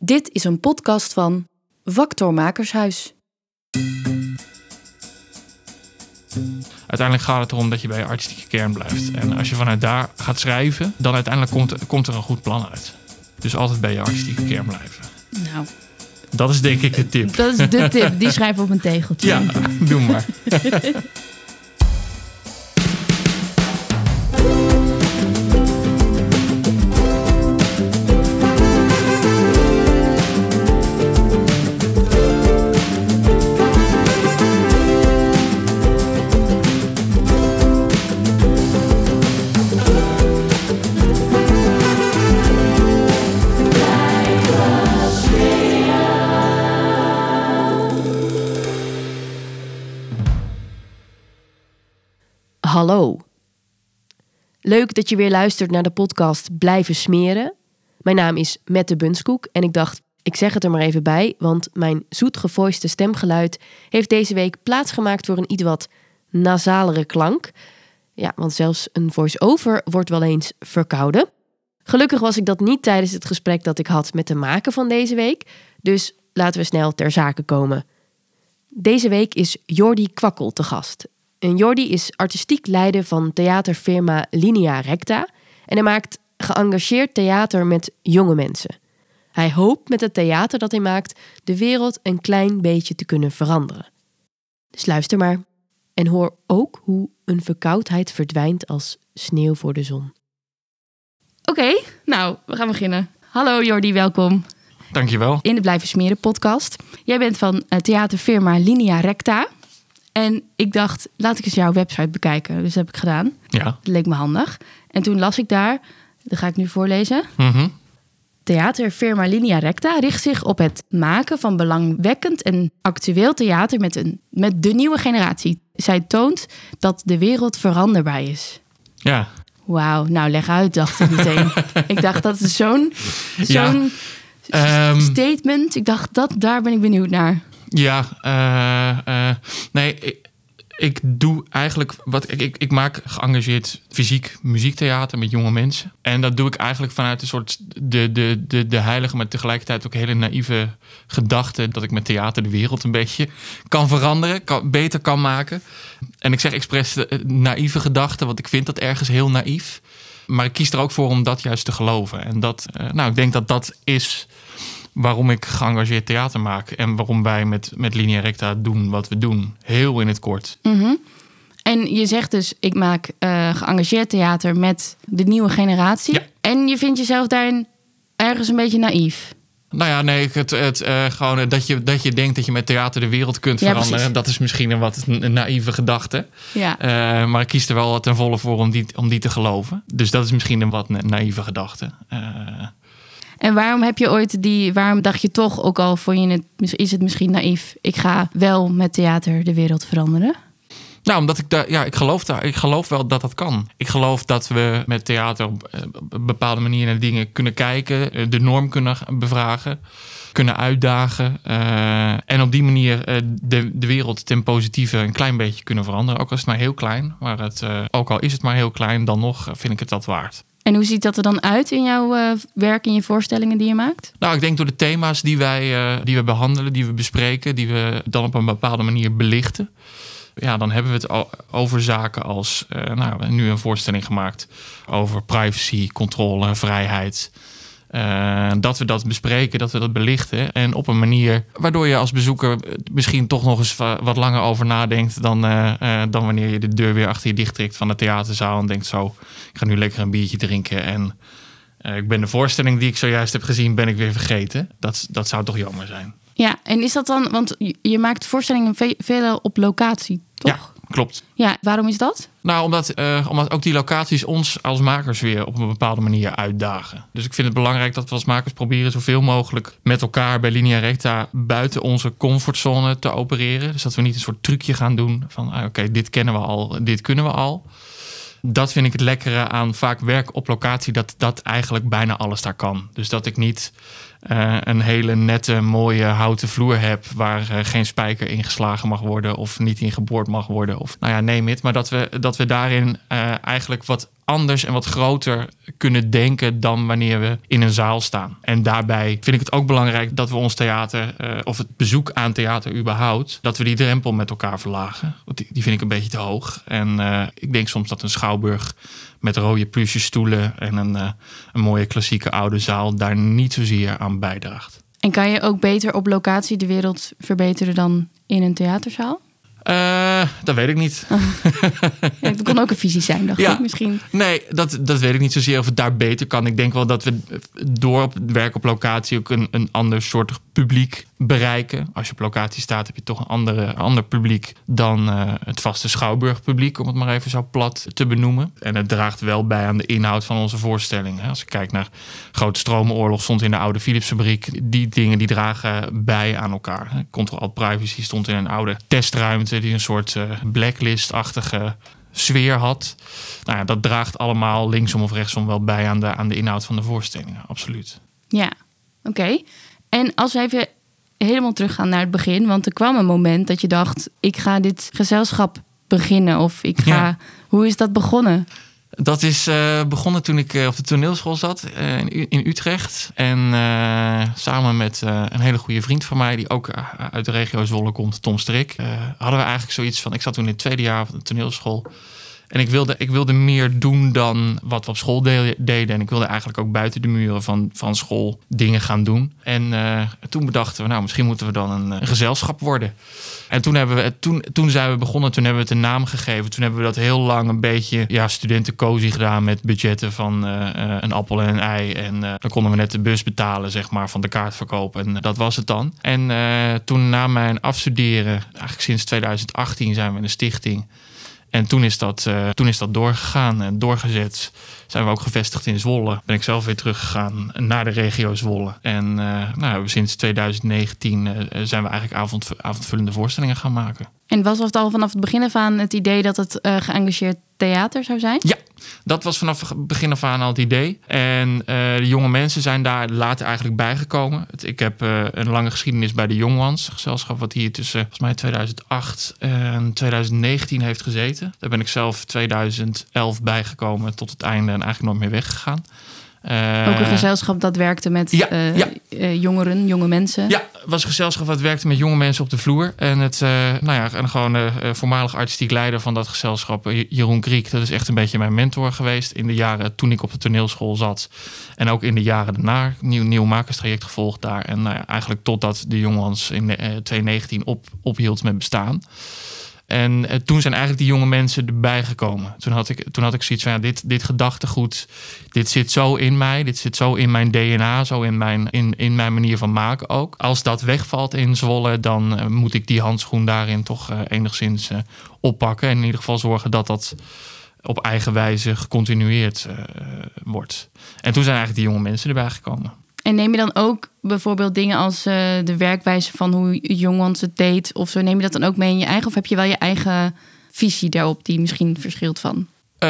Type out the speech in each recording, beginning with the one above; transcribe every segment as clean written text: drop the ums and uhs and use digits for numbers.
Dit is een podcast van Vactor Makershuis. Uiteindelijk gaat het erom dat je bij je artistieke kern blijft. En als je vanuit daar gaat schrijven, dan uiteindelijk komt er een goed plan uit. Dus altijd bij je artistieke kern blijven. Nou, dat is denk ik de tip. Dat is de tip. Die schrijf op een tegeltje. Ja, doe maar. Hallo. Leuk dat je weer luistert naar de podcast Blijven Smeren. Mijn naam is Mette Bunskoek en ik dacht, ik zeg het er maar even bij, want mijn zoetgevoiste stemgeluid heeft deze week plaatsgemaakt voor een iets wat nasalere klank. Ja, want zelfs een voice-over wordt wel eens verkouden. Gelukkig was ik dat niet tijdens het gesprek dat ik had met de maker van deze week, dus laten we snel ter zake komen. Deze week is Jordi Kwakkel te gast. En Jordi is artistiek leider van theaterfirma Linea Recta en hij maakt geëngageerd theater met jonge mensen. Hij hoopt met het theater dat hij maakt de wereld een klein beetje te kunnen veranderen. Dus luister maar en hoor ook hoe een verkoudheid verdwijnt als sneeuw voor de zon. Oké, nou, we gaan beginnen. Hallo Jordi, welkom. Dankjewel. In de Blijven Smeren podcast. Jij bent van theaterfirma Linea Recta. En ik dacht, laat ik eens jouw website bekijken. Dus dat heb ik gedaan. Ja. Dat leek me handig. En toen las ik daar, dat ga ik nu voorlezen. Theaterfirma Linea Recta richt zich op het maken van belangwekkend en actueel theater met de nieuwe generatie. Zij toont dat de wereld veranderbaar is. Ja. Wauw, nou leg uit, dacht ik meteen. Ik dacht, dat is zo'n statement. Ik dacht, daar ben ik benieuwd naar. Ja, nee, ik doe eigenlijk ik maak geëngageerd fysiek muziektheater met jonge mensen. En dat doe ik eigenlijk vanuit een soort de heilige, maar tegelijkertijd ook hele naïeve gedachte dat ik met theater de wereld een beetje kan veranderen, beter kan maken. En ik zeg expres naïeve gedachte, want ik vind dat ergens heel naïef. Maar ik kies er ook voor om dat juist te geloven. En dat, ik denk dat dat is waarom ik geëngageerd theater maak. En waarom wij met Linea Recta doen wat we doen. Heel in het kort. Mm-hmm. En je zegt dus, ik maak geëngageerd theater met de nieuwe generatie. Ja. En je vindt jezelf daarin ergens een beetje naïef. Nou ja, nee, gewoon dat je denkt dat je met theater de wereld kunt veranderen. Precies. Dat is misschien een naïeve gedachte. Ja. Maar ik kies er wel ten volle voor om die te geloven. Dus dat is misschien een wat naïeve gedachte. En waarom heb je ooit waarom dacht je toch, ook al vond je is het misschien naïef, ik ga wel met theater de wereld veranderen? Nou, omdat ik geloof wel dat dat kan. Ik geloof dat we met theater op een bepaalde manier naar dingen kunnen kijken, de norm kunnen bevragen, kunnen uitdagen. En op die manier de wereld ten positieve een klein beetje kunnen veranderen. Ook al is het maar heel klein. Maar ook al is het maar heel klein, dan nog vind ik het dat waard. En hoe ziet dat er dan uit in jouw werk, in je voorstellingen die je maakt? Nou, ik denk door de thema's die we behandelen, die we bespreken, die we dan op een bepaalde manier belichten. Ja, dan hebben we het over zaken als, we hebben nu een voorstelling gemaakt over privacy, controle, vrijheid. Dat we dat bespreken, dat we dat belichten. En op een manier waardoor je als bezoeker misschien toch nog eens wat langer over nadenkt dan wanneer je de deur weer achter je dicht trekt van de theaterzaal en denkt zo, ik ga nu lekker een biertje drinken en ik ben de voorstelling die ik zojuist heb gezien, ben ik weer vergeten. Dat zou toch jammer zijn. Ja, en is dat dan, want je maakt voorstellingen veel op locatie, toch? Ja, klopt. Ja, waarom is dat? Nou, omdat ook die locaties ons als makers weer op een bepaalde manier uitdagen. Dus ik vind het belangrijk dat we als makers proberen zoveel mogelijk met elkaar bij Linea Recta buiten onze comfortzone te opereren. Dus dat we niet een soort trucje gaan doen van oké, dit kennen we al, dit kunnen we al. Dat vind ik het lekkere aan vaak werk op locatie, dat eigenlijk bijna alles daar kan. Dus dat ik niet een hele nette, mooie houten vloer heb waar geen spijker ingeslagen mag worden of niet in geboord mag worden. Of neem het. Maar dat we daarin eigenlijk wat anders en wat groter kunnen denken dan wanneer we in een zaal staan. En daarbij vind ik het ook belangrijk dat we ons theater, of het bezoek aan theater überhaupt, dat we die drempel met elkaar verlagen. Want die vind ik een beetje te hoog. En ik denk soms dat een schouwburg met rode pluche stoelen en een mooie klassieke oude zaal daar niet zozeer aan bijdraagt. En kan je ook beter op locatie de wereld verbeteren dan in een theaterzaal? Dat weet ik niet. Ja, dat kon ook een visie zijn, dacht ik misschien. Nee, dat weet ik niet zozeer of het daar beter kan. Ik denk wel dat we door op het werk op locatie ook een ander soort publiek bereiken. Als je op locatie staat, heb je toch een ander publiek dan het vaste schouwburgpubliek, om het maar even zo plat te benoemen. En het draagt wel bij aan de inhoud van onze voorstelling. Als ik kijk naar Grote Stromenoorlog, stond in de oude Philipsfabriek. Die dingen die dragen bij aan elkaar. Control-Alt-Privacy stond in een oude testruimte die een soort blacklist-achtige sfeer had. Dat draagt allemaal linksom of rechtsom wel bij aan de inhoud van de voorstellingen. Absoluut. Ja, oké. En als we even helemaal teruggaan naar het begin, want er kwam een moment dat je dacht, ik ga dit gezelschap beginnen of ik ga... Ja. Hoe is dat begonnen? Dat is begonnen toen ik op de toneelschool zat in Utrecht. En samen met een hele goede vriend van mij, die ook uit de regio Zwolle komt, Tom Strik, hadden we eigenlijk zoiets van, ik zat toen in het tweede jaar van de toneelschool. En ik wilde meer doen dan wat we op school deden. En ik wilde eigenlijk ook buiten de muren van school dingen gaan doen. En toen bedachten we, misschien moeten we dan een gezelschap worden. En toen zijn we begonnen, toen hebben we het een naam gegeven. Toen hebben we dat heel lang een beetje studentencozy gedaan met budgetten van een appel en een ei. En dan konden we net de bus betalen, zeg maar, van de kaartverkoop. En dat was het dan. En toen na mijn afstuderen, eigenlijk sinds 2018 zijn we een stichting. En toen is dat doorgegaan en doorgezet. Zijn we ook gevestigd in Zwolle. Ben ik zelf weer teruggegaan naar de regio Zwolle. En sinds 2019 zijn we eigenlijk avondvullende voorstellingen gaan maken. En was het al vanaf het begin af aan het idee dat het geëngageerd theater zou zijn? Ja, dat was vanaf het begin af aan al het idee. En de jonge mensen zijn daar later eigenlijk bijgekomen. Ik heb een lange geschiedenis bij de Young Ones, gezelschap wat hier tussen volgens mij 2008 en 2019 heeft gezeten. Daar ben ik zelf 2011 bijgekomen tot het einde en eigenlijk nooit meer weggegaan. Ook een gezelschap dat werkte met jongeren, jonge mensen. Ja, het was een gezelschap dat werkte met jonge mensen op de vloer. En en gewoon de voormalig artistiek leider van dat gezelschap, Jeroen Kriek, dat is echt een beetje mijn mentor geweest in de jaren toen ik op de toneelschool zat. En ook in de jaren daarna, nieuw makerstraject gevolgd daar. En eigenlijk totdat de jongens in 2019 ophield met bestaan. En toen zijn eigenlijk die jonge mensen erbij gekomen. Toen had ik zoiets van, dit gedachtegoed, dit zit zo in mij, dit zit zo in mijn DNA, zo in mijn manier van maken ook. Als dat wegvalt in Zwolle, dan moet ik die handschoen daarin toch enigszins oppakken. En in ieder geval zorgen dat dat op eigen wijze gecontinueerd wordt. En toen zijn eigenlijk die jonge mensen erbij gekomen. En neem je dan ook bijvoorbeeld dingen als de werkwijze van hoe Young Ones het deed of zo? Neem je dat dan ook mee in je eigen? Of heb je wel je eigen visie daarop die misschien verschilt van?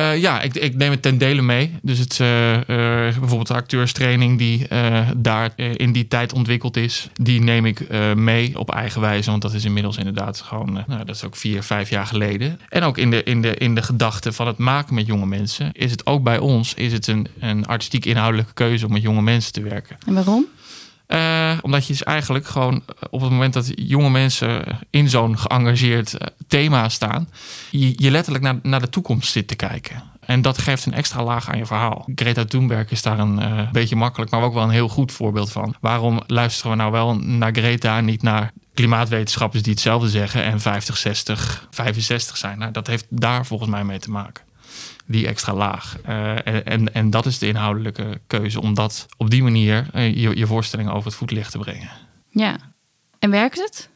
Ik neem het ten dele mee. Dus bijvoorbeeld de acteurstraining die daar in die tijd ontwikkeld is, die neem ik mee op eigen wijze. Want dat is inmiddels inderdaad gewoon, dat is ook 4-5 jaar geleden. En ook in de gedachte van het maken met jonge mensen is het ook bij ons een artistiek inhoudelijke keuze om met jonge mensen te werken. En waarom? Omdat je dus eigenlijk gewoon op het moment dat jonge mensen in zo'n geëngageerd thema staan, je letterlijk naar de toekomst zit te kijken. En dat geeft een extra laag aan je verhaal. Greta Thunberg is daar een beetje makkelijk, maar ook wel een heel goed voorbeeld van. Waarom luisteren we nou wel naar Greta en niet naar klimaatwetenschappers die hetzelfde zeggen en 50, 60, 65 zijn? Nou, dat heeft daar volgens mij mee te maken. Die extra laag. En dat is de inhoudelijke keuze, om dat op die manier je voorstellingen over het voetlicht te brengen. Ja. En werkt het?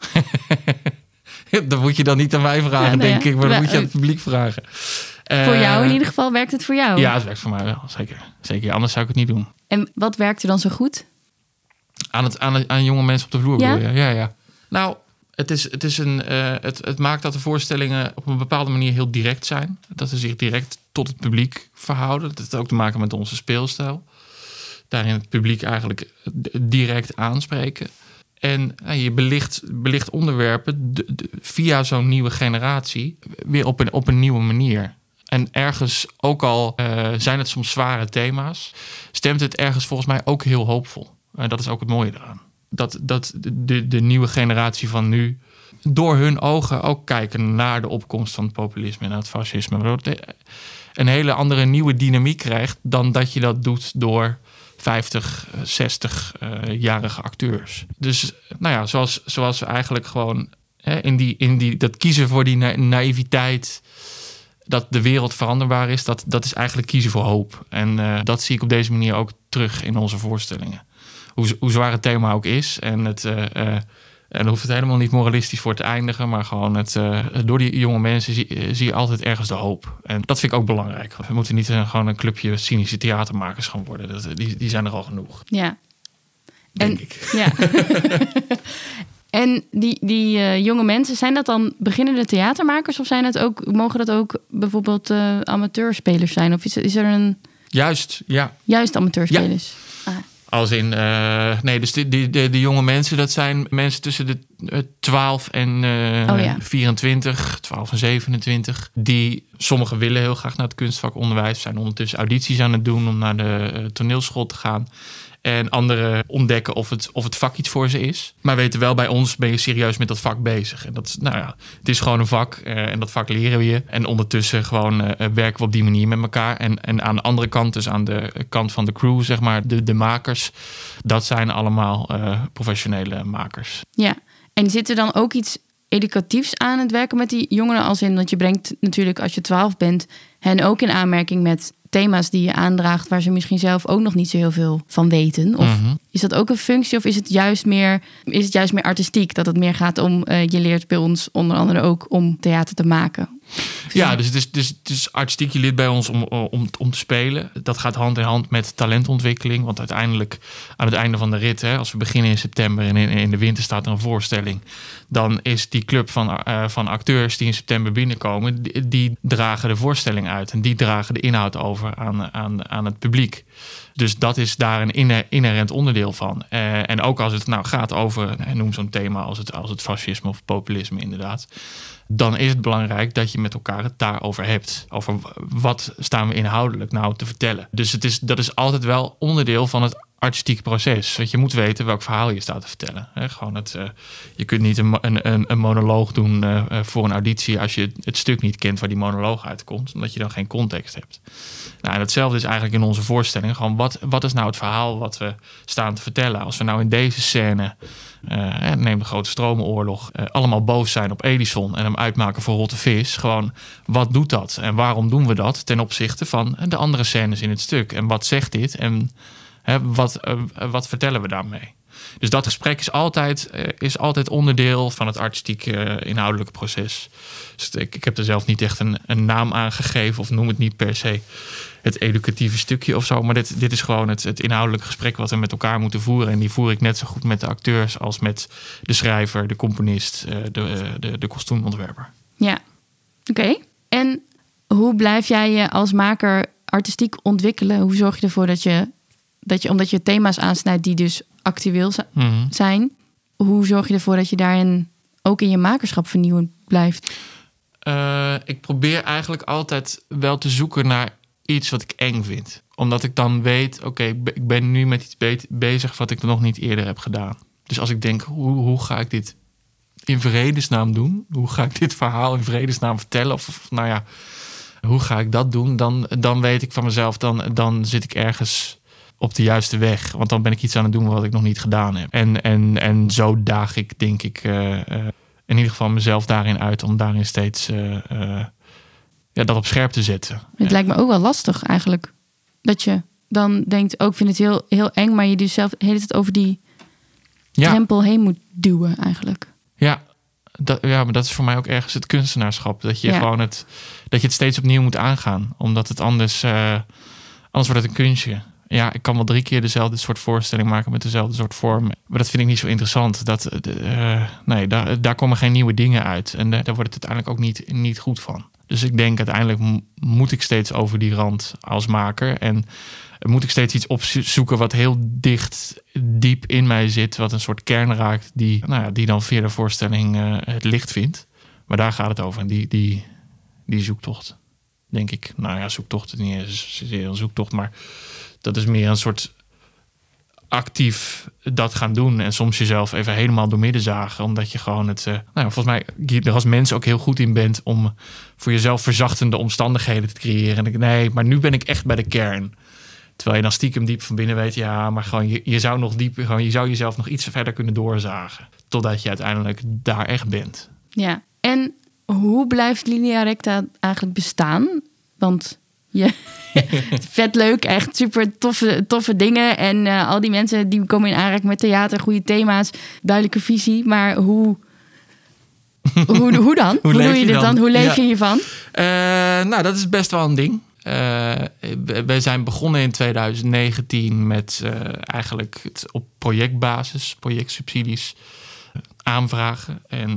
Dat moet je dan niet aan mij vragen, denk ik, maar dan moet je aan het publiek vragen. Voor jou in ieder geval, werkt het voor jou? Ja, het werkt voor mij wel, zeker. Anders zou ik het niet doen. En wat werkt er dan zo goed? Aan jonge mensen op de vloer. Ja? Ja. Nou, het maakt dat de voorstellingen op een bepaalde manier heel direct zijn. Dat ze zich direct tot het publiek verhouden. Dat heeft ook te maken met onze speelstijl. daarin het publiek eigenlijk direct aanspreken. En je belicht onderwerpen via zo'n nieuwe generatie weer op een nieuwe manier. En ergens, ook al zijn het soms zware thema's, stemt het ergens volgens mij ook heel hoopvol. Dat is ook het mooie eraan. Dat de nieuwe generatie van nu door hun ogen ook kijken naar de opkomst van het populisme en naar het fascisme. Waardoor het een hele andere nieuwe dynamiek krijgt dan dat je dat doet door 50, 60-jarige acteurs. Dus zoals we eigenlijk gewoon dat kiezen voor die naïviteit, dat de wereld veranderbaar is, dat is eigenlijk kiezen voor hoop. En dat zie ik op deze manier ook terug in onze voorstellingen. Hoe zwaar het thema ook is. En dan hoeft het helemaal niet moralistisch voor te eindigen, maar gewoon door die jonge mensen zie je altijd ergens de hoop. En dat vind ik ook belangrijk. We moeten niet gewoon een clubje cynische theatermakers gaan worden. Die zijn er al genoeg. Ja. Denk ik. Ja. En die jonge mensen, zijn dat dan beginnende theatermakers of mogen dat ook bijvoorbeeld amateurspelers zijn? Of is er een... Juist, ja. Juist amateurspelers? Ja. Als in, dus de jonge mensen, dat zijn mensen tussen de 12 en 24, 12 en 27. Sommigen willen heel graag naar het kunstvakonderwijs, zijn ondertussen audities aan het doen om naar de toneelschool te gaan. En anderen ontdekken of het vak iets voor ze is. Maar weten wel, bij ons ben je serieus met dat vak bezig. En het is gewoon een vak en dat vak leren we je. En ondertussen gewoon werken we op die manier met elkaar. En aan de andere kant, dus aan de kant van de crew, zeg maar, de makers. Dat zijn allemaal professionele makers. Ja, en zit er dan ook iets educatiefs aan het werken met die jongeren? Als in, want je brengt natuurlijk als je 12 bent hen ook in aanmerking met thema's die je aandraagt waar ze misschien zelf ook nog niet zo heel veel van weten. Of is dat ook een functie of is het juist meer artistiek? Dat het meer gaat om, je leert bij ons onder andere ook om theater te maken. Ja, dus het is artistiek. Je leert bij ons om te spelen. Dat gaat hand in hand met talentontwikkeling. Want uiteindelijk aan het einde van de rit, als we beginnen in september en in de winter staat er een voorstelling, dan is die club van acteurs die in september binnenkomen, die dragen de voorstelling uit. En die dragen de inhoud over aan het publiek. Dus dat is daar een inherent onderdeel van. En ook als het gaat over, noem zo'n thema als het fascisme of populisme inderdaad, dan is het belangrijk dat je met elkaar het daarover hebt. Over wat staan we inhoudelijk nou te vertellen. Dus dat is altijd wel onderdeel van het artistieke proces. Want je moet weten welk verhaal je staat te vertellen. Je kunt niet een monoloog doen voor een auditie als je het stuk niet kent waar die monoloog uitkomt. Omdat je dan geen context hebt. En hetzelfde is eigenlijk in onze voorstelling. Gewoon wat is nou het verhaal wat we staan te vertellen? Als we nou in deze scène, neem de grote stromenoorlog, allemaal boos zijn op Edison en hem uitmaken voor rotte vis. Gewoon, wat doet dat? En waarom doen we dat ten opzichte van de andere scènes in het stuk? En wat zegt dit? En wat vertellen we daarmee? Dus dat gesprek is altijd onderdeel van het artistiek inhoudelijke proces. Dus ik heb er zelf niet echt een naam aan gegeven of noem het niet per se het educatieve stukje of zo. Maar dit is gewoon het inhoudelijke gesprek wat we met elkaar moeten voeren. En die voer ik net zo goed met de acteurs als met de schrijver, de componist, de kostuumontwerper. Ja, oké. En hoe blijf jij je als maker artistiek ontwikkelen? Hoe zorg je ervoor dat je omdat je thema's aansnijdt die dus actueel zijn, hoe zorg je ervoor dat je daarin ook in je makerschap vernieuwend blijft? Ik probeer eigenlijk altijd wel te zoeken naar iets wat ik eng vind. Omdat ik dan weet, oké, ik ben nu met iets bezig wat ik nog niet eerder heb gedaan. Dus als ik denk, hoe ga ik dit in vredesnaam doen? Hoe ga ik dit verhaal in vredesnaam vertellen? Of hoe ga ik dat doen? Dan weet ik van mezelf, dan zit ik ergens op de juiste weg. Want dan ben ik iets aan het doen wat ik nog niet gedaan heb. En zo daag ik, denk ik, in ieder geval mezelf daarin uit om daarin steeds dat op scherp te zetten. Het lijkt me ook wel lastig eigenlijk. Dat je dan denkt, ik vind het heel, heel eng, maar je dus zelf de hele tijd over die drempel heen moet duwen eigenlijk. Ja, maar dat is voor mij ook ergens het kunstenaarschap. Dat je gewoon dat je het steeds opnieuw moet aangaan. Omdat het anders wordt het een kunstje. Ja, ik kan wel 3 keer dezelfde soort voorstelling maken met dezelfde soort vorm. Maar dat vind ik niet zo interessant. Daar komen geen nieuwe dingen uit. En daar wordt het uiteindelijk ook niet goed van. Dus ik denk uiteindelijk moet ik steeds over die rand als maker. En moet ik steeds iets opzoeken wat heel diep in mij zit. Wat een soort kern raakt die dan via de voorstelling het licht vindt. Maar daar gaat het over. En die zoektocht, denk ik. Nou ja, zoektocht, niet eens een zoektocht. Maar dat is meer een soort actief dat gaan doen. En soms jezelf even helemaal doormidden zagen. Omdat je gewoon volgens mij er als mens ook heel goed in bent om voor jezelf verzachtende omstandigheden te creëren. En nee, maar nu ben ik echt bij de kern. Terwijl je dan stiekem diep van binnen weet, ja, maar gewoon je zou nog dieper, gewoon je zou jezelf nog iets verder kunnen doorzagen. Totdat je uiteindelijk daar echt bent. Ja, en hoe blijft Linea Recta eigenlijk bestaan? Want vet leuk, echt super toffe dingen. En al die mensen die komen in aanraking met theater, goede thema's, duidelijke visie. Maar hoe dan? Hoe doe je dit dan? Hoe leef je hiervan? Dat is best wel een ding. Wij zijn begonnen in 2019 met eigenlijk het op projectbasis, projectsubsidies aanvragen. En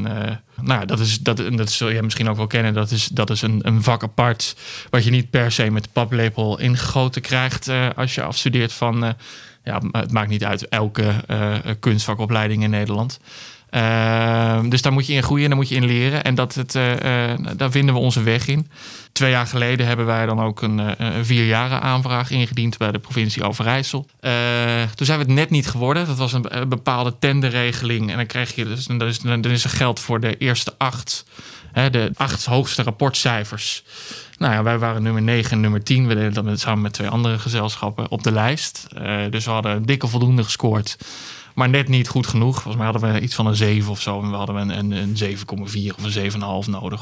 dat zul je misschien ook wel kennen. Dat is een vak apart wat je niet per se met de paplepel ingegoten krijgt als je afstudeert van het maakt niet uit elke kunstvakopleiding in Nederland. Dus daar moet je in groeien en daar moet je in leren. En daar vinden we onze weg in. 2 jaar geleden hebben wij dan ook een 4-jaren aanvraag ingediend bij de provincie Overijssel. Toen zijn we het net niet geworden. Dat was een bepaalde tenderregeling. En dan krijg je dan is er geld voor de eerste 8. De 8 hoogste rapportcijfers. Nou ja, wij waren nummer 9 en nummer 10. We deden dat samen met 2 andere gezelschappen op de lijst. Dus we hadden een dikke voldoende gescoord. Maar net niet goed genoeg. Volgens mij hadden we iets van een 7 of zo. En we hadden een 7,4 of een 7,5 nodig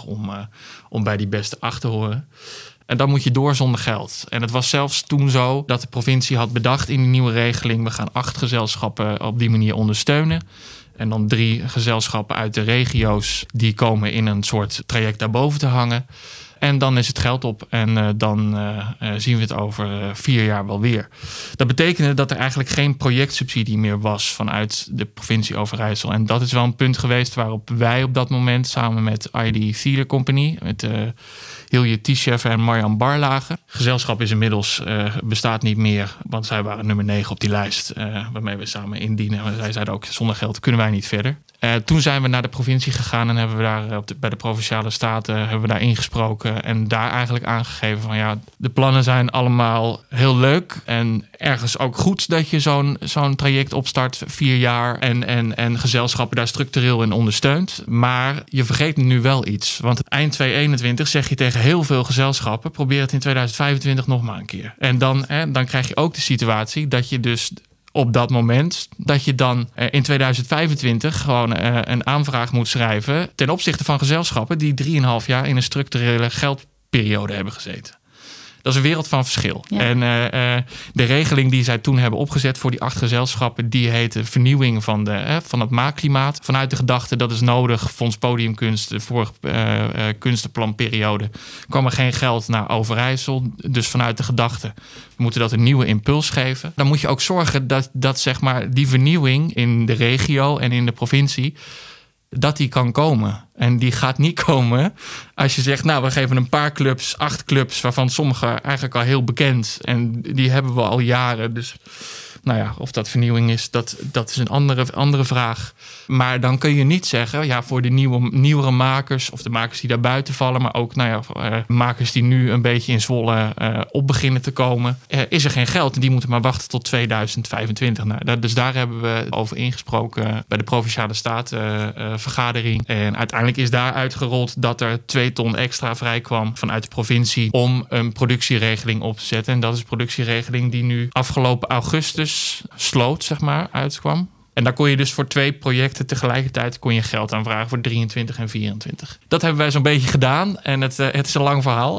om bij die beste 8 te horen. En dan moet je door zonder geld. En het was zelfs toen zo dat de provincie had bedacht in die nieuwe regeling: we gaan 8 gezelschappen op die manier ondersteunen. En dan 3 gezelschappen uit de regio's die komen in een soort traject daarboven te hangen. En dan is het geld op en dan zien we het over 4 jaar wel weer. Dat betekende dat er eigenlijk geen projectsubsidie meer was vanuit de provincie Overijssel. En dat is wel een punt geweest waarop wij op dat moment samen met ID Theater Company, met Hilje Tischef en Marjan Barlage. Gezelschap is inmiddels bestaat niet meer, want zij waren nummer 9 op die lijst waarmee we samen indienen. En zij zeiden ook, zonder geld kunnen wij niet verder. Toen zijn we naar de provincie gegaan en hebben we daar bij de Provinciale Staten hebben we daar ingesproken en daar eigenlijk aangegeven van de plannen zijn allemaal heel leuk en ergens ook goed dat je zo'n traject opstart 4 jaar en gezelschappen daar structureel in ondersteunt. Maar je vergeet nu wel iets, want eind 2021 zeg je tegen heel veel gezelschappen: probeer het in 2025 nog maar een keer. En dan krijg je ook de situatie dat je dus op dat moment dat je dan in 2025 gewoon een aanvraag moet schrijven ten opzichte van gezelschappen die 3,5 jaar in een structurele geldperiode hebben gezeten. Dat is een wereld van verschil. Ja. En de regeling die zij toen hebben opgezet voor die 8 gezelschappen, die heette vernieuwing van het maakklimaat. Vanuit de gedachte dat is nodig, Fonds Podiumkunst, de vorige kunstenplanperiode, kwam er geen geld naar Overijssel. Dus vanuit de gedachte, we moeten dat een nieuwe impuls geven. Dan moet je ook zorgen dat zeg maar die vernieuwing in de regio en in de provincie, dat die kan komen. En die gaat niet komen als je zegt, we geven een paar clubs, 8 clubs, waarvan sommige eigenlijk al heel bekend. En die hebben we al jaren. Dus of dat vernieuwing is, dat is een andere vraag. Maar dan kun je niet zeggen, voor de nieuwere makers of de makers die daar buiten vallen, maar ook makers die nu een beetje in Zwolle op beginnen te komen, is er geen geld. En die moeten maar wachten tot 2025. Dus daar hebben we over ingesproken bij de Provinciale Statenvergadering. En uiteindelijk is daar uitgerold dat er 2 ton extra vrij kwam vanuit de provincie om een productieregeling op te zetten. En dat is een productieregeling die nu afgelopen augustus uitkwam. En daar kon je dus voor 2 projecten tegelijkertijd geld aanvragen voor 23 en 24. Dat hebben wij zo'n beetje gedaan en het is een lang verhaal.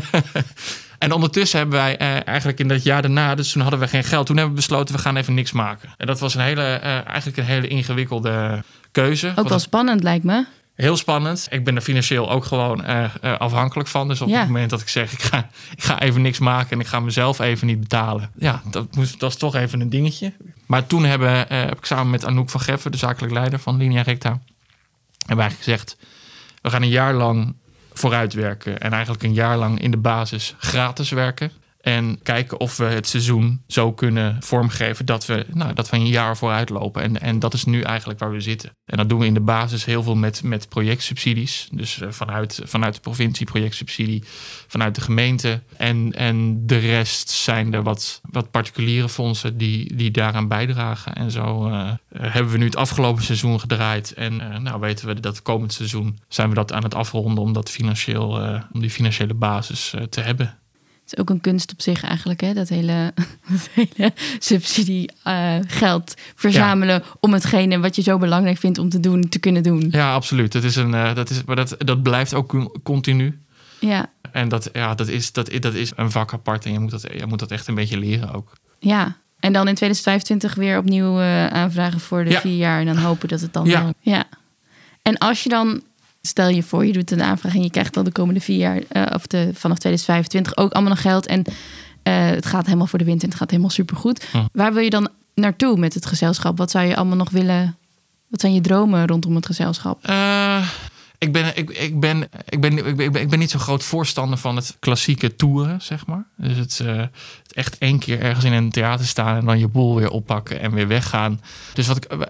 En ondertussen hebben wij eigenlijk in dat jaar daarna, dus toen hadden we geen geld. Toen hebben we besloten, we gaan even niks maken. En dat was eigenlijk een hele ingewikkelde keuze. Ook wel spannend lijkt me. Heel spannend. Ik ben er financieel ook gewoon afhankelijk van. Dus op het moment dat ik zeg, ik ga even niks maken en ik ga mezelf even niet betalen. Ja, dat is toch even een dingetje. Maar toen heb ik samen met Anouk van Geffen, de zakelijk leider van Linea Recta, hebben wij gezegd, we gaan een jaar lang vooruitwerken. En eigenlijk een jaar lang in de basis gratis werken. En kijken of we het seizoen zo kunnen vormgeven dat we een jaar vooruit lopen. En dat is nu eigenlijk waar we zitten. En dat doen we in de basis heel veel met projectsubsidies. Dus vanuit de provincie projectsubsidie, vanuit de gemeente. En de rest zijn er wat particuliere fondsen die daaraan bijdragen. En zo hebben we nu het afgelopen seizoen gedraaid. En weten we dat komend seizoen zijn we dat aan het afronden om die financiële basis te hebben. Het is ook een kunst op zich eigenlijk, hè? Dat hele subsidiegeld verzamelen om hetgene wat je zo belangrijk vindt om te doen, te kunnen doen. Ja, absoluut. Dat blijft ook continu. Ja. En dat is een vak apart en je moet dat echt een beetje leren ook. Ja. En dan in 2025 weer opnieuw aanvragen voor de 4 jaar en dan hopen dat het dan... Ja. En als je dan... Stel je voor, je doet een aanvraag en je krijgt dan de komende 4 jaar... vanaf 2025 ook allemaal nog geld. En het gaat helemaal voor de wind en het gaat helemaal supergoed. Waar wil je dan naartoe met het gezelschap? Wat zou je allemaal nog willen... Wat zijn je dromen rondom het gezelschap? Ik ben niet zo'n groot voorstander van het klassieke toeren, zeg maar. Dus het echt 1 keer ergens in een theater staan en dan je boel weer oppakken en weer weggaan. Dus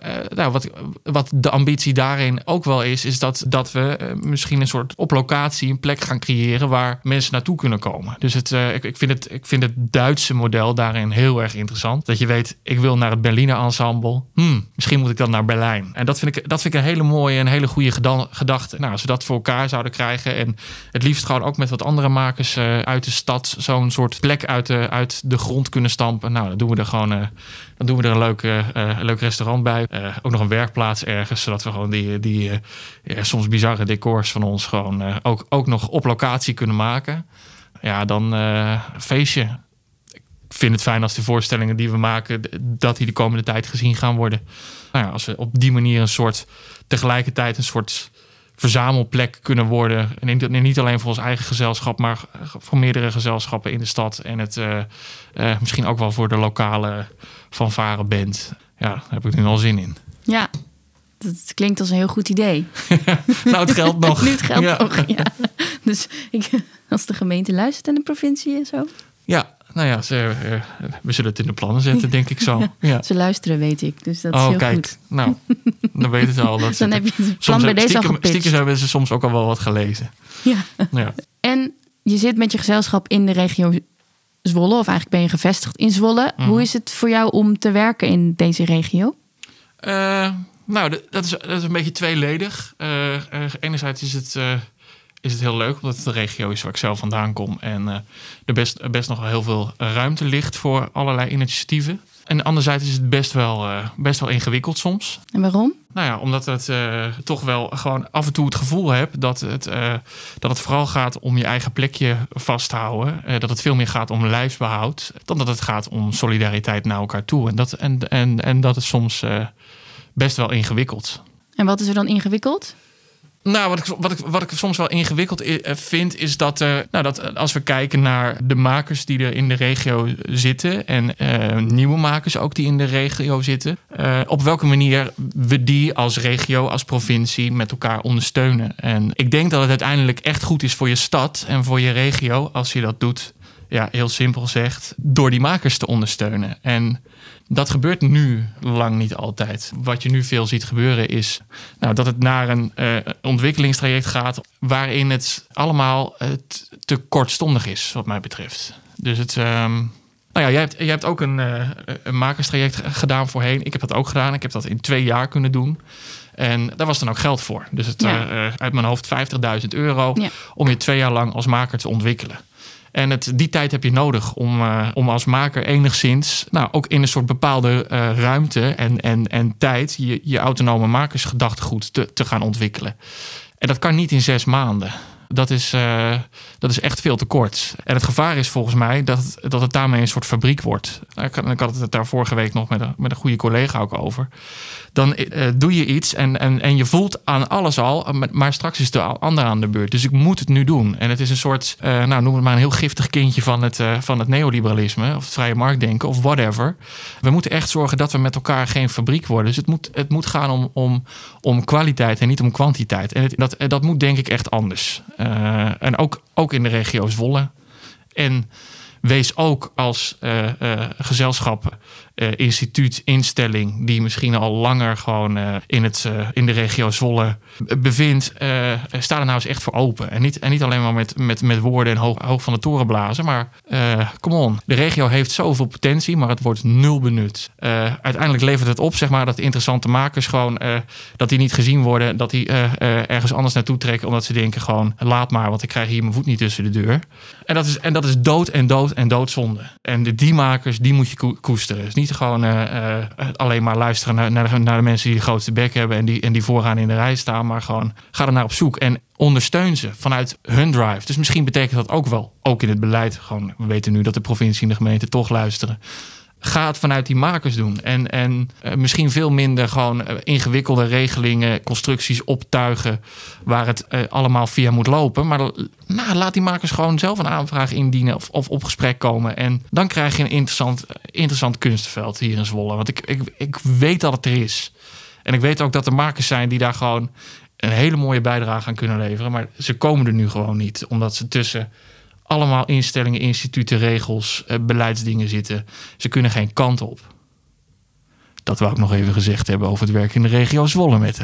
wat de ambitie daarin ook wel is dat we misschien een soort op locatie een plek gaan creëren waar mensen naartoe kunnen komen. Dus ik vind het Duitse model daarin heel erg interessant. Dat je weet, ik wil naar het Berliner Ensemble. Misschien moet ik dan naar Berlijn. En dat vind ik een hele mooie en hele goede gedachte. Nou, als we dat voor elkaar zouden krijgen en het liefst gewoon ook met wat andere makers uit de stad zo'n soort plek uit de grond kunnen stampen. Nou, dan doen we er een leuk restaurant bij. Ook nog een werkplaats ergens, zodat we gewoon die soms bizarre decors van ons gewoon ook nog op locatie kunnen maken. Ja, dan feestje. Ik vind het fijn als de voorstellingen die we maken, dat die de komende tijd gezien gaan worden. Nou ja, als we op die manier tegelijkertijd een soort verzamelplek kunnen worden. En niet alleen voor ons eigen gezelschap, maar voor meerdere gezelschappen in de stad. En het misschien ook wel voor de lokale fanfareband. Ja, daar heb ik nu al zin in. Ja, dat klinkt als een heel goed idee. Nou, het geldt nog. Nu het geldt nog, ja. Dus als de gemeente luistert en de provincie en zo. Ja, nou ja, we zullen het in de plannen zetten, denk ik zo. Ja. Ze luisteren, weet ik. Dus dat is heel kijk. goed. Nou, dan weten ze al. Dan heb je het plan bij deze al gepitcht. Stiekem hebben ze soms ook al wel wat gelezen. Ja. En je zit met je gezelschap in de regio Zwolle. Of eigenlijk ben je gevestigd in Zwolle. Hoe is het voor jou om te werken in deze regio? Dat is een beetje tweeledig. Enerzijds is het heel leuk, omdat het de regio is waar ik zelf vandaan kom. En er best nog wel heel veel ruimte ligt voor allerlei initiatieven. En anderzijds is het best wel ingewikkeld soms. En waarom? Nou ja, omdat het toch wel gewoon af en toe het gevoel heb dat het vooral gaat om je eigen plekje vasthouden. Dat het veel meer gaat om lijfsbehoud dan dat het gaat om solidariteit naar elkaar toe. En dat is soms best wel ingewikkeld. En wat is er dan ingewikkeld? Nou, wat ik soms wel ingewikkeld vind, is dat als we kijken naar de makers die er in de regio zitten en nieuwe makers ook die in de regio zitten, op welke manier we die als regio, als provincie met elkaar ondersteunen. En ik denk dat het uiteindelijk echt goed is voor je stad en voor je regio als je dat doet, ja, heel simpel gezegd, door die makers te ondersteunen. En dat gebeurt nu lang niet altijd. Wat je nu veel ziet gebeuren is dat het naar een ontwikkelingstraject gaat waarin het allemaal te kortstondig is, wat mij betreft. Dus jij hebt ook een makerstraject gedaan voorheen. Ik heb dat ook gedaan. Ik heb dat in 2 jaar kunnen doen. En daar was dan ook geld voor. Dus uit mijn hoofd €50.000 om je 2 jaar lang als maker te ontwikkelen. En die tijd heb je nodig om als maker enigszins, ook in een soort bepaalde ruimte en tijd, je autonome makersgedachtegoed te gaan ontwikkelen. En dat kan niet in 6 maanden. Dat is echt veel te kort. En het gevaar is volgens mij dat het daarmee een soort fabriek wordt. Ik had het daar vorige week nog met een goede collega ook over. dan doe je iets en je voelt aan alles al, maar straks is de ander aan de beurt. Dus ik moet het nu doen. En het is een soort, noem het maar een heel giftig kindje van het neoliberalisme of het vrije marktdenken of whatever. We moeten echt zorgen dat we met elkaar geen fabriek worden. Dus het moet gaan om kwaliteit en niet om kwantiteit. En dat moet denk ik echt anders. En ook in de regio Zwolle. En wees ook als gezelschap, instituut, instelling die misschien al langer gewoon in de regio Zwolle bevindt, sta er nou eens echt voor open. En niet alleen maar met woorden en hoog van de toren blazen, maar come on. De regio heeft zoveel potentie, maar het wordt nul benut. Uiteindelijk levert het op, zeg maar, dat interessante makers gewoon dat die niet gezien worden, dat die ergens anders naartoe trekken, omdat ze denken gewoon, laat maar, want ik krijg hier mijn voet niet tussen de deur. En dat is dood en doodzonde. En die makers, die moet je koesteren. Dus niet gewoon alleen maar luisteren naar de mensen die de grootste bek hebben en die vooraan in de rij staan, maar gewoon ga er naar op zoek en ondersteun ze vanuit hun drive. Dus misschien betekent dat ook wel, ook in het beleid, gewoon, we weten nu dat de provincie en de gemeente toch luisteren. Ga het vanuit die makers doen. En misschien veel minder gewoon ingewikkelde regelingen, constructies optuigen waar het allemaal via moet lopen. Maar laat die makers gewoon zelf een aanvraag indienen of op gesprek komen. En dan krijg je een interessant kunstveld hier in Zwolle. Want ik weet dat het er is. En ik weet ook dat er makers zijn die daar gewoon een hele mooie bijdrage aan kunnen leveren. Maar ze komen er nu gewoon niet. Omdat ze tussen allemaal instellingen, instituten, regels, beleidsdingen zitten. Ze kunnen geen kant op. Dat wou ik nog even gezegd hebben over het werk in de regio Zwolle, Mette.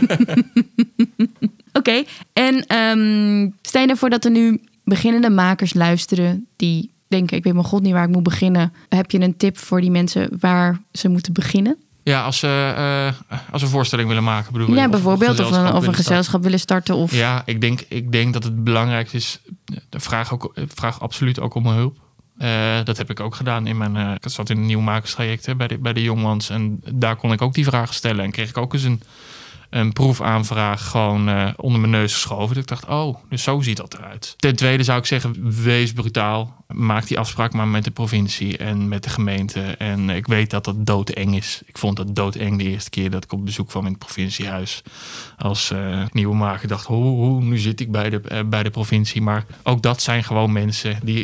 Oké, en stel je ervoor dat er nu beginnende makers luisteren die denken, ik weet mijn god niet waar ik moet beginnen. Heb je een tip voor die mensen waar ze moeten beginnen? Ja, als ze een voorstelling willen maken, bedoel je? Ja, bijvoorbeeld. Of een gezelschap willen starten. Of... Ja, ik denk dat het belangrijkste is. Vraag absoluut ook om hulp. Dat heb ik ook gedaan in mijn. Ik zat in een nieuwmakerstraject bij de Jongmans. En daar kon ik ook die vragen stellen. En kreeg ik ook eens een proefaanvraag gewoon onder mijn neus geschoven. Dat ik dacht, oh, dus zo ziet dat eruit. Ten tweede zou ik zeggen, wees brutaal. Maak die afspraak maar met de provincie en met de gemeente. En ik weet dat dat doodeng is. Ik vond dat doodeng de eerste keer dat ik op bezoek kwam in het provinciehuis. Als nieuwe maker dacht, nu zit ik bij de provincie. Maar ook dat zijn gewoon mensen die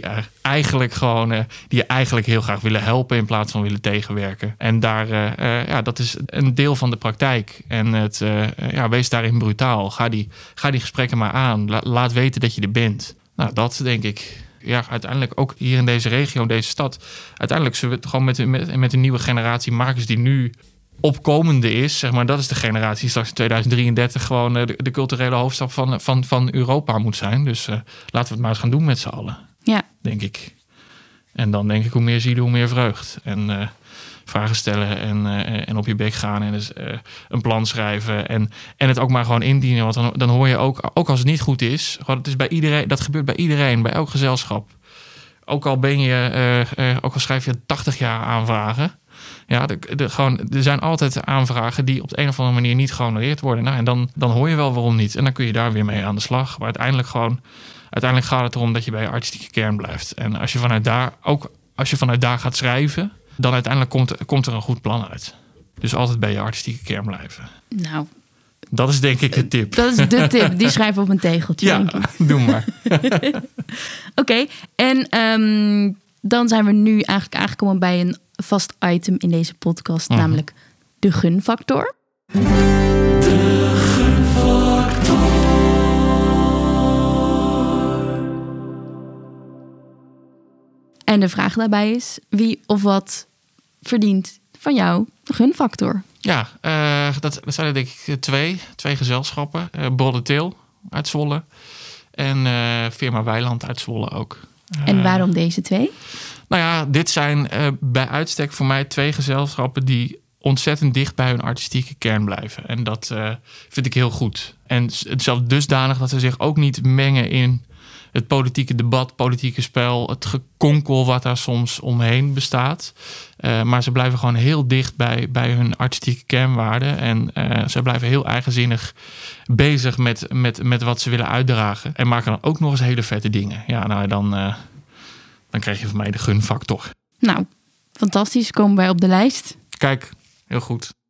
je eigenlijk heel graag willen helpen in plaats van willen tegenwerken. En daar, dat is een deel van de praktijk. En wees daarin brutaal. Ga die gesprekken maar aan. Laat weten dat je er bent. Nou, dat denk ik. Ja, uiteindelijk ook hier in deze regio, in deze stad. Uiteindelijk zullen we het gewoon met een nieuwe generatie makers die nu opkomende is. Zeg maar, dat is de generatie die straks in 2033 gewoon de culturele hoofdstad van Europa moet zijn. Dus laten we het maar eens gaan doen met z'n allen. Ja. Denk ik. En dan denk ik, hoe meer zielen, hoe meer vreugd. En vragen stellen en op je bek gaan en dus, een plan schrijven en het ook maar gewoon indienen. Want dan hoor je ook als het niet goed is, gewoon, het is bij iedereen, dat gebeurt bij iedereen, bij elk gezelschap. Ook al schrijf je 80 jaar aanvragen. Ja, er zijn altijd aanvragen die op de een of andere manier niet gehonoreerd worden. Nou, en dan hoor je wel waarom niet. En dan kun je daar weer mee aan de slag. Maar uiteindelijk gaat het erom dat je bij je artistieke kern blijft. En als je vanuit daar gaat schrijven, dan uiteindelijk komt er een goed plan uit. Dus altijd bij je artistieke kern blijven. Nou, dat is denk ik de tip. Dat is de tip. Die schrijf op een tegeltje. Ja, denk ik. Doe maar. Oké, en dan zijn we nu eigenlijk aangekomen bij een vast item in deze podcast. Namelijk de gunfactor. De gunfactor. En de vraag daarbij is, wie of wat verdient van jou de gunfactor? Ja, dat zijn er denk ik twee gezelschappen. Broddeteel uit Zwolle en Firma Weiland uit Zwolle ook. En waarom deze twee? Nou ja, dit zijn bij uitstek voor mij twee gezelschappen die ontzettend dicht bij hun artistieke kern blijven. En dat vind ik heel goed. En zelfs dusdanig dat ze zich ook niet mengen in het politieke debat, politieke spel, het gekonkel wat daar soms omheen bestaat. Maar ze blijven gewoon heel dicht bij hun artistieke kernwaarden. En ze blijven heel eigenzinnig bezig met wat ze willen uitdragen. En maken dan ook nog eens hele vette dingen. Ja, nou dan krijg je van mij de gunfactor. Nou, fantastisch. Komen wij op de lijst. Kijk, heel goed.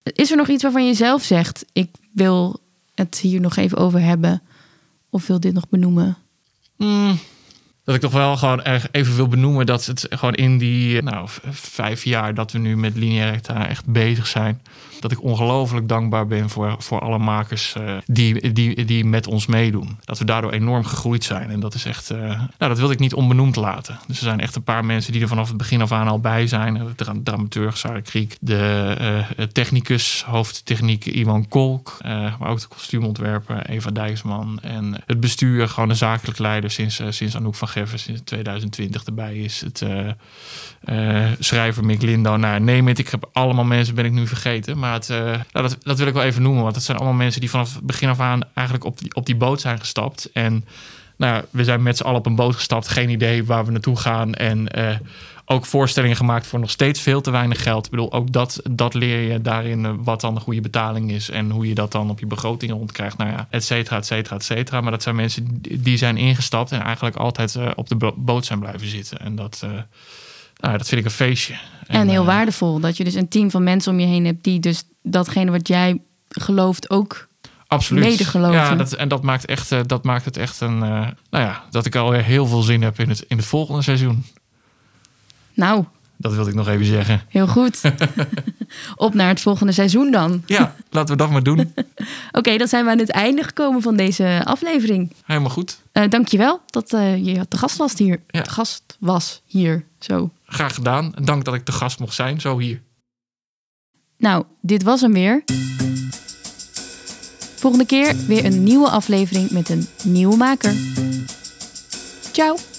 Is er nog iets waarvan je zelf zegt, ik wil het hier nog even over hebben? Of wil dit nog benoemen? Dat ik toch wel gewoon even wil benoemen dat het gewoon in die 5 jaar dat we nu met Lineair Hectare echt bezig zijn, dat ik ongelooflijk dankbaar ben voor alle makers die met ons meedoen. Dat we daardoor enorm gegroeid zijn. En dat is echt, dat wil ik niet onbenoemd laten. Dus er zijn echt een paar mensen die er vanaf het begin af aan al bij zijn. De dramaturg Sarah Kriek, de technicus, hoofdtechniek Iwan Kolk, maar ook de kostuumontwerper Eva Dijksman en het bestuur, gewoon de zakelijk leider sinds Anouk van Geffen sinds 2020 erbij is. Het schrijver Mick Lindau. Neem het. Ik heb allemaal mensen ben ik nu vergeten. Maar dat wil ik wel even noemen. Want het zijn allemaal mensen die vanaf het begin af aan eigenlijk op die boot zijn gestapt. En we zijn met z'n allen op een boot gestapt. Geen idee waar we naartoe gaan. En ook voorstellingen gemaakt voor nog steeds veel te weinig geld. Ik bedoel, ook dat leer je daarin wat dan de goede betaling is. En hoe je dat dan op je begroting rondkrijgt. Et cetera, et cetera, et cetera. Maar dat zijn mensen die zijn ingestapt en eigenlijk altijd op de boot zijn blijven zitten. En dat vind ik een feestje. En heel waardevol dat je dus een team van mensen om je heen hebt die dus datgene wat jij gelooft ook absoluut mede geloven. Ja, dat maakt het echt een... dat ik alweer heel veel zin heb in het volgende seizoen. Nou. Dat wilde ik nog even zeggen. Heel goed. Op naar het volgende seizoen dan. Ja, laten we dat maar doen. Oké, dan zijn we aan het einde gekomen van deze aflevering. Helemaal goed. Dankjewel dat je te gast was hier. Ja. Te gast was hier, zo. Graag gedaan. Dank dat ik te gast mocht zijn, zo hier. Nou, dit was hem weer. Volgende keer weer een nieuwe aflevering met een nieuwe maker. Ciao.